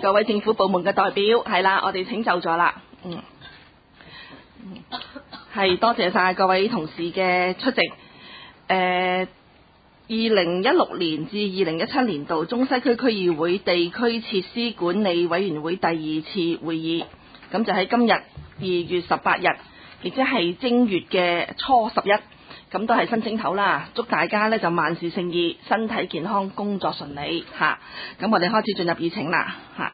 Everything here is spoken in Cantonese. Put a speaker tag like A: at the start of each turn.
A: 各位政府部門嘅代表，係啦，我哋請就座啦。係多謝晒各位同事嘅出席。2016年至2017年度中西區區議會地區設施管理委員會第2次會議，咁就喺今日2月18日，亦即係正月嘅初11，咁都係新正頭啦。祝大家呢就萬事勝意，身體健康，工作順利嚇。咁我哋開始進入議程啦嚇。